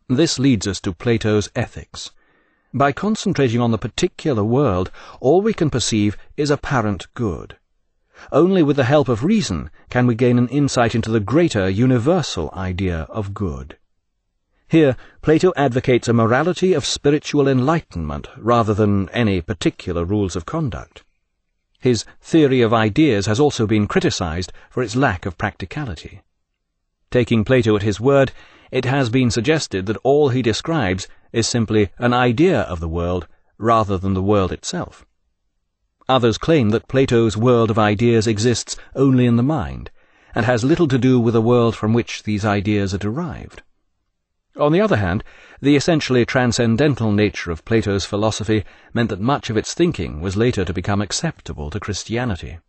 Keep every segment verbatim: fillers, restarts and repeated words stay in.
This leads us to Plato's Ethics. By concentrating on the particular world, all we can perceive is apparent good. Only with the help of reason can we gain an insight into the greater universal idea of good. Here, Plato advocates a morality of spiritual enlightenment rather than any particular rules of conduct. His theory of ideas has also been criticized for its lack of practicality. Taking Plato at his word, it has been suggested that all he describes is simply an idea of the world rather than the world itself. Others claim that Plato's world of ideas exists only in the mind, and has little to do with the world from which these ideas are derived. On the other hand, the essentially transcendental nature of Plato's philosophy meant that much of its thinking was later to become acceptable to Christianity.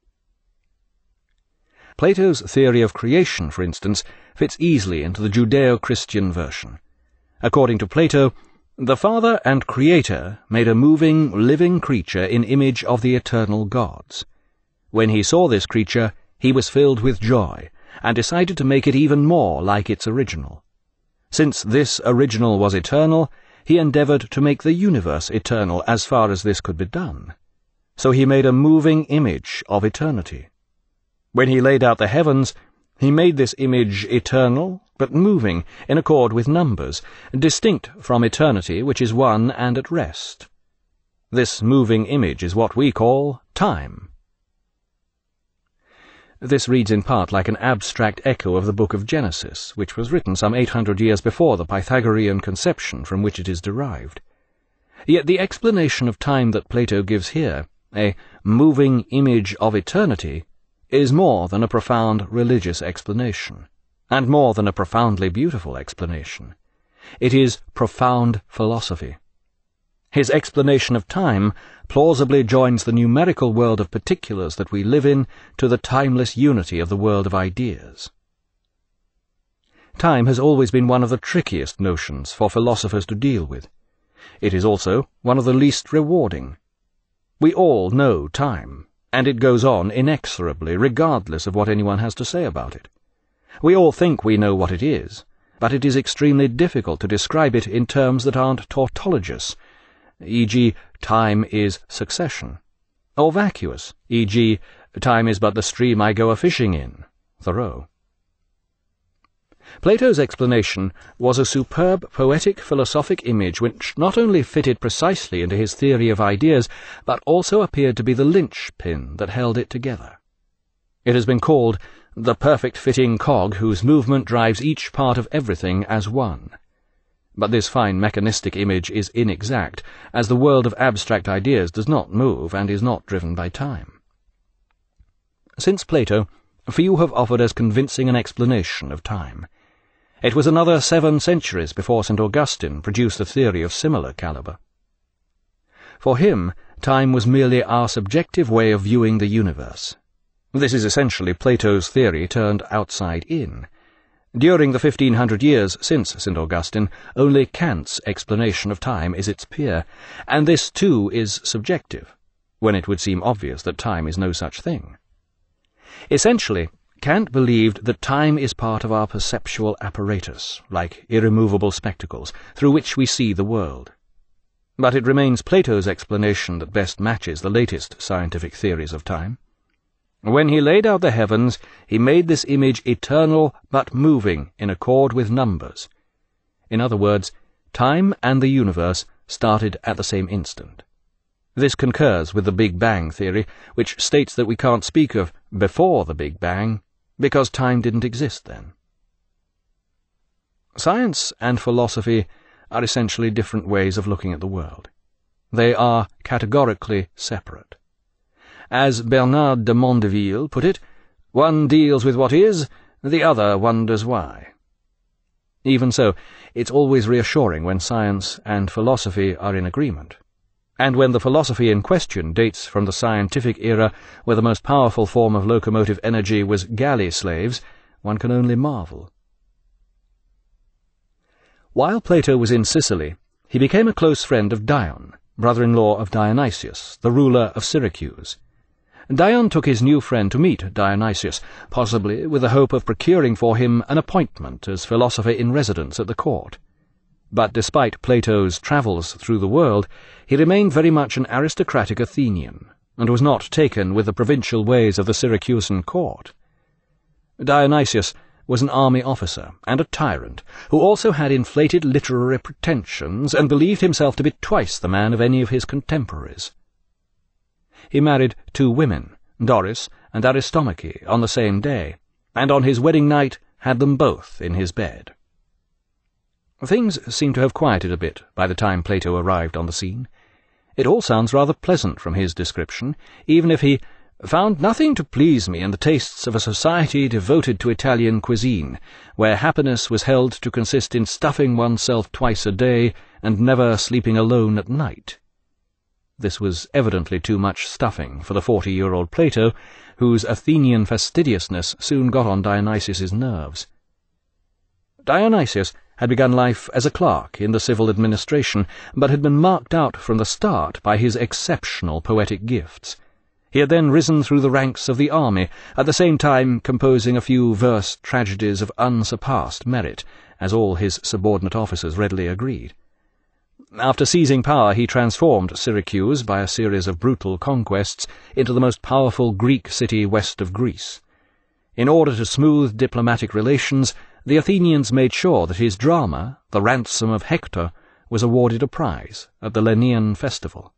Plato's theory of creation, for instance, fits easily into the Judeo-Christian version. According to Plato, the Father and Creator made a moving, living creature in image of the eternal gods. When he saw this creature, he was filled with joy, and decided to make it even more like its original. Since this original was eternal, he endeavored to make the universe eternal as far as this could be done. So he made a moving image of eternity. When he laid out the heavens, he made this image eternal, but moving, in accord with numbers, distinct from eternity, which is one and at rest. This moving image is what we call time. This reads in part like an abstract echo of the book of Genesis, which was written some eight hundred years before the Pythagorean conception from which it is derived. Yet the explanation of time that Plato gives here, a moving image of eternity, is more than a profound religious explanation, and more than a profoundly beautiful explanation. It is profound philosophy. His explanation of time plausibly joins the numerical world of particulars that we live in to the timeless unity of the world of ideas. Time has always been one of the trickiest notions for philosophers to deal with. It is also one of the least rewarding. We all know time, and it goes on inexorably, regardless of what anyone has to say about it. We all think we know what it is, but it is extremely difficult to describe it in terms that aren't tautologous, for example, time is succession, or vacuous, for example, time is but the stream I go a-fishing in, Thoreau. Plato's explanation was a superb poetic philosophic image which not only fitted precisely into his theory of ideas, but also appeared to be the linchpin that held it together. It has been called the perfect fitting cog whose movement drives each part of everything as one. But this fine mechanistic image is inexact, as the world of abstract ideas does not move and is not driven by time. Since Plato, few have offered as convincing an explanation of time. It was another seven centuries before Saint Augustine produced a theory of similar caliber. For him, time was merely our subjective way of viewing the universe. This is essentially Plato's theory turned outside in. During the fifteen hundred years since Saint Augustine, only Kant's explanation of time is its peer, and this too is subjective, when it would seem obvious that time is no such thing. Essentially, Kant believed that time is part of our perceptual apparatus, like irremovable spectacles, through which we see the world. But it remains Plato's explanation that best matches the latest scientific theories of time. When he laid out the heavens, he made this image eternal but moving in accord with numbers. In other words, time and the universe started at the same instant. This concurs with the Big Bang theory, which states that we can't speak of before the Big Bang, because time didn't exist then. Science and philosophy are essentially different ways of looking at the world. They are categorically separate. As Bernard de Mondeville put it, one deals with what is, the other wonders why. Even so, it's always reassuring when science and philosophy are in agreement. And when the philosophy in question dates from the scientific era where the most powerful form of locomotive energy was galley slaves, one can only marvel. While Plato was in Sicily, he became a close friend of Dion, brother-in-law of Dionysius, the ruler of Syracuse. Dion took his new friend to meet Dionysius, possibly with the hope of procuring for him an appointment as philosopher in residence at the court. But despite Plato's travels through the world, he remained very much an aristocratic Athenian, and was not taken with the provincial ways of the Syracusan court. Dionysius was an army officer and a tyrant, who also had inflated literary pretensions and believed himself to be twice the man of any of his contemporaries. He married two women, Doris and Aristomache, on the same day, and on his wedding night had them both in his bed. Things seem to have quieted a bit by the time Plato arrived on the scene. It all sounds rather pleasant from his description, even if he found nothing to please me in the tastes of a society devoted to Italian cuisine, where happiness was held to consist in stuffing oneself twice a day and never sleeping alone at night. This was evidently too much stuffing for the forty-year-old Plato, whose Athenian fastidiousness soon got on Dionysius's nerves. Dionysius had begun life as a clerk in the civil administration, but had been marked out from the start by his exceptional poetic gifts. He had then risen through the ranks of the army, at the same time composing a few verse tragedies of unsurpassed merit, as all his subordinate officers readily agreed. After seizing power, he transformed Syracuse, by a series of brutal conquests, into the most powerful Greek city west of Greece. In order to smooth diplomatic relations, the Athenians made sure that his drama, The Ransom of Hector, was awarded a prize at the Lenaean festival.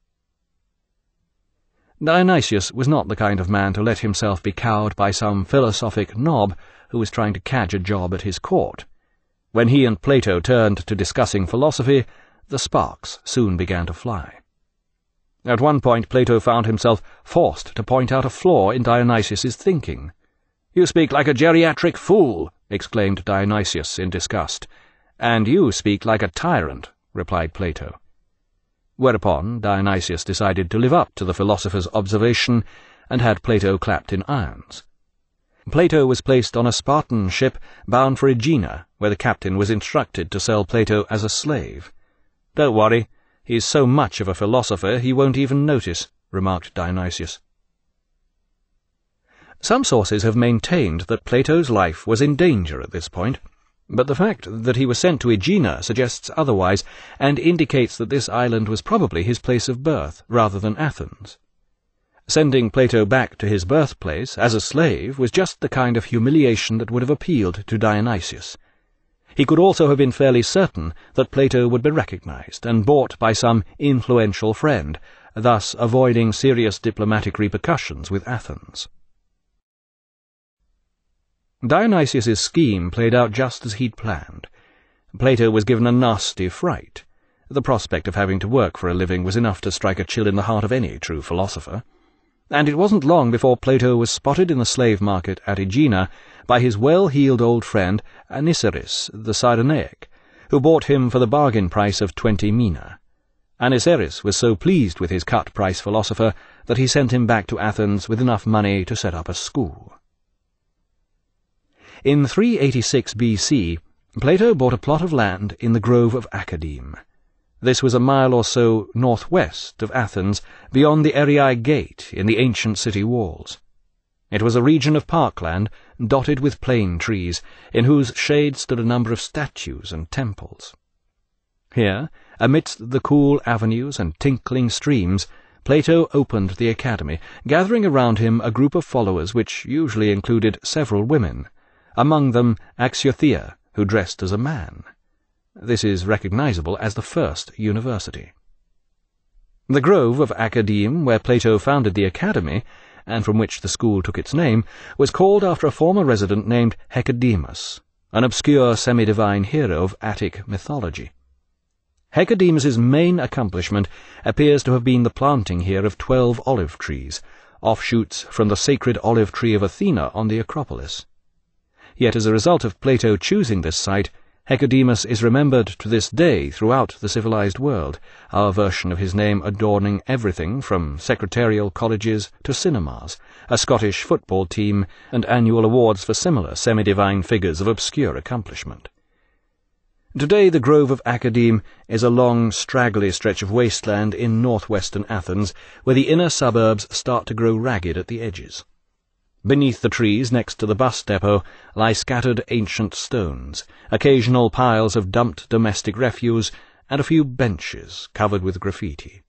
Dionysius was not the kind of man to let himself be cowed by some philosophic knob who was trying to catch a job at his court. When he and Plato turned to discussing philosophy, the sparks soon began to fly. At one point Plato found himself forced to point out a flaw in Dionysius's thinking. "You speak like a geriatric fool," exclaimed Dionysius in disgust. "And you speak like a tyrant," replied Plato. Whereupon Dionysius decided to live up to the philosopher's observation and had Plato clapped in irons. Plato was placed on a Spartan ship bound for Aegina, where the captain was instructed to sell Plato as a slave. "Don't worry, he's so much of a philosopher he won't even notice," remarked Dionysius. Some sources have maintained that Plato's life was in danger at this point, but the fact that he was sent to Aegina suggests otherwise, and indicates that this island was probably his place of birth, rather than Athens. Sending Plato back to his birthplace as a slave was just the kind of humiliation that would have appealed to Dionysius. He could also have been fairly certain that Plato would be recognized and bought by some influential friend, thus avoiding serious diplomatic repercussions with Athens. Dionysius's scheme played out just as he'd planned. Plato was given a nasty fright. The prospect of having to work for a living was enough to strike a chill in the heart of any true philosopher. And it wasn't long before Plato was spotted in the slave market at Aegina by his well-heeled old friend Aniceris the Cyrenaic, who bought him for the bargain price of twenty mina. Aniceris was so pleased with his cut-price philosopher that he sent him back to Athens with enough money to set up a school. In three eighty-six B C, Plato bought a plot of land in the grove of Academe. This was a mile or so northwest of Athens, beyond the Eriae Gate in the ancient city walls. It was a region of parkland, dotted with plane trees, in whose shade stood a number of statues and temples. Here, amidst the cool avenues and tinkling streams, Plato opened the academy, gathering around him a group of followers which usually included several women, among them Axiothea, who dressed as a man. This is recognizable as the first university. The grove of Academe, where Plato founded the academy, and from which the school took its name, was called after a former resident named Hecademus, an obscure semi-divine hero of Attic mythology. Hecademus's main accomplishment appears to have been the planting here of twelve olive trees, offshoots from the sacred olive tree of Athena on the Acropolis. Yet as a result of Plato choosing this site, Hecademus is remembered to this day throughout the civilized world, our version of his name adorning everything from secretarial colleges to cinemas, a Scottish football team, and annual awards for similar semi-divine figures of obscure accomplishment. Today the grove of Academe is a long, straggly stretch of wasteland in northwestern Athens, where the inner suburbs start to grow ragged at the edges. Beneath the trees next to the bus depot lie scattered ancient stones, occasional piles of dumped domestic refuse, and a few benches covered with graffiti.